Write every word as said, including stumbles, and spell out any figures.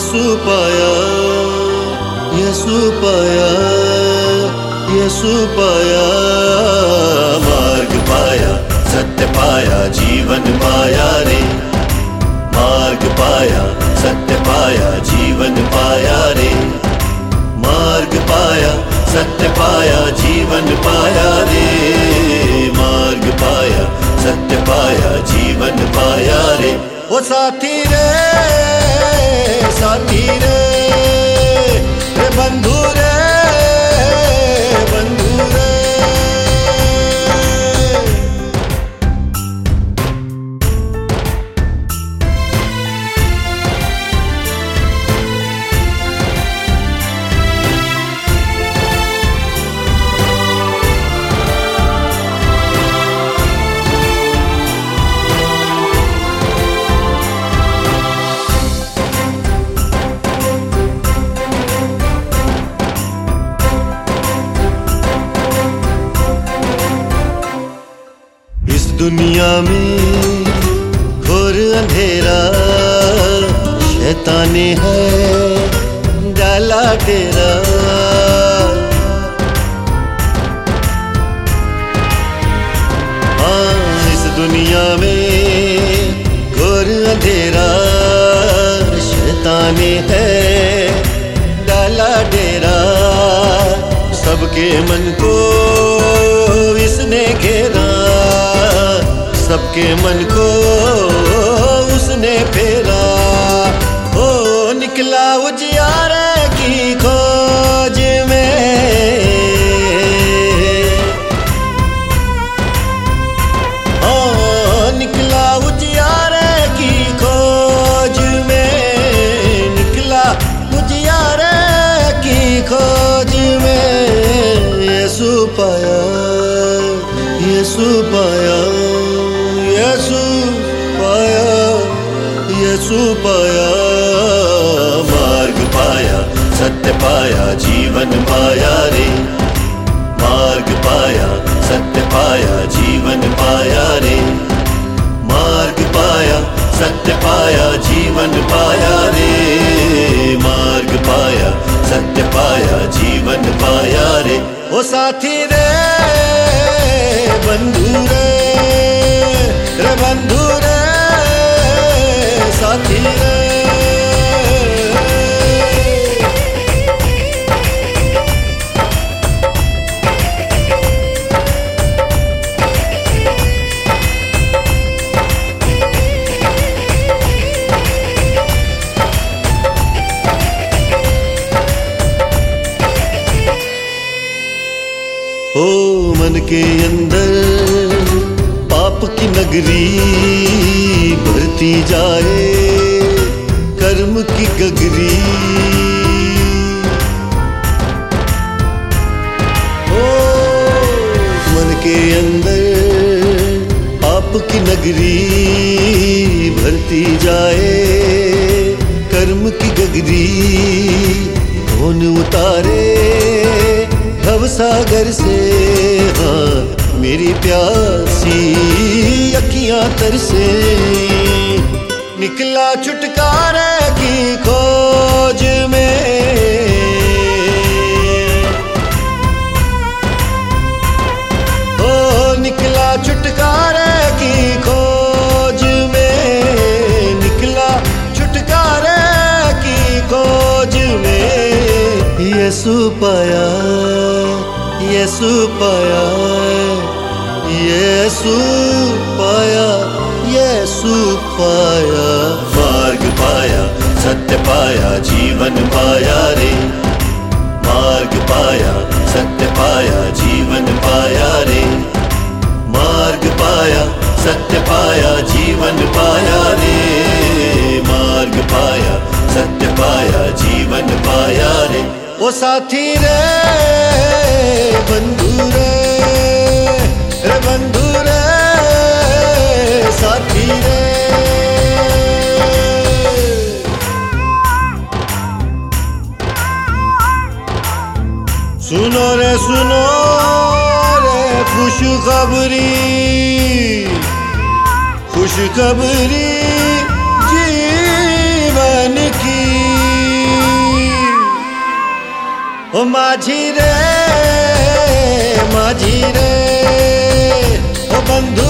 यसु पाया, यसु पाया, यसु पाया। मार्ग पाया, सत्य पाया, जीवन पाया रे। मार्ग पाया, सत्य पाया, जीवन पाया रे। मार्ग पाया, सत्य पाया, जीवन पाया रे। मार्ग पाया, सत्य पाया, जीवन पाया रे। ओ साथी रे, साथी रे, रे बंधु रे, बंधु रे। दुनिया में घोर अंधेरा, शैताने है डाला डेरा। हाँ, इस दुनिया में घोर अंधेरा, शैताने है डाला डेरा। सबके मन को इसने घेरा, सबके मन को उसने फेरा। ओ निकला उजियारे की खोज में, ओ निकला उजियारे की खोज में, निकला उजियारे की खोज में। यसु पाया, यसु पाया, यसु पाया, यसु पाया। मार्ग पाया, सत्य पाया, जीवन पाया रे। मार्ग पाया, सत्य पाया, जीवन पाया रे। मार्ग पाया, सत्य पाया, जीवन पाया रे। मार्ग पाया, सत्य पाया, जीवन पाया रे। ओ साथी रे, बंधु रे, रे बंधु रे, साथी रे। ओ मन के अंदर पाप की नगरी भरती जाए, कर्म की गगरी। ओ मन के अंदर पाप की नगरी भरती जाए, कर्म की गगरी। कौन उतारे भव सागर से, हाँ मेरी प्यासी अखियां तरसे। निकला छुटकारे की खोज में, ओ निकला छुटकारे की खोज में, निकला छुटकारे की खोज में। यसु पाया, यसु पाया, यसु पाया, यसु पाया। मार्ग पाया, सत्य पाया, जीवन पाया रे। मार्ग पाया, सत्य पाया, जीवन पाया रे। मार्ग पाया, सत्य पाया, जीवन पाया रे। मार्ग पाया, सत्य पाया, जीवन पाया रे। ओ साथी रे, बंधु रे, रे बंधु रे, साथी रे। सुनो रे सुनो रे खुशखबरी, खुशखबरी जीवन की। ओ माझी रे माझी रे ओ बंधु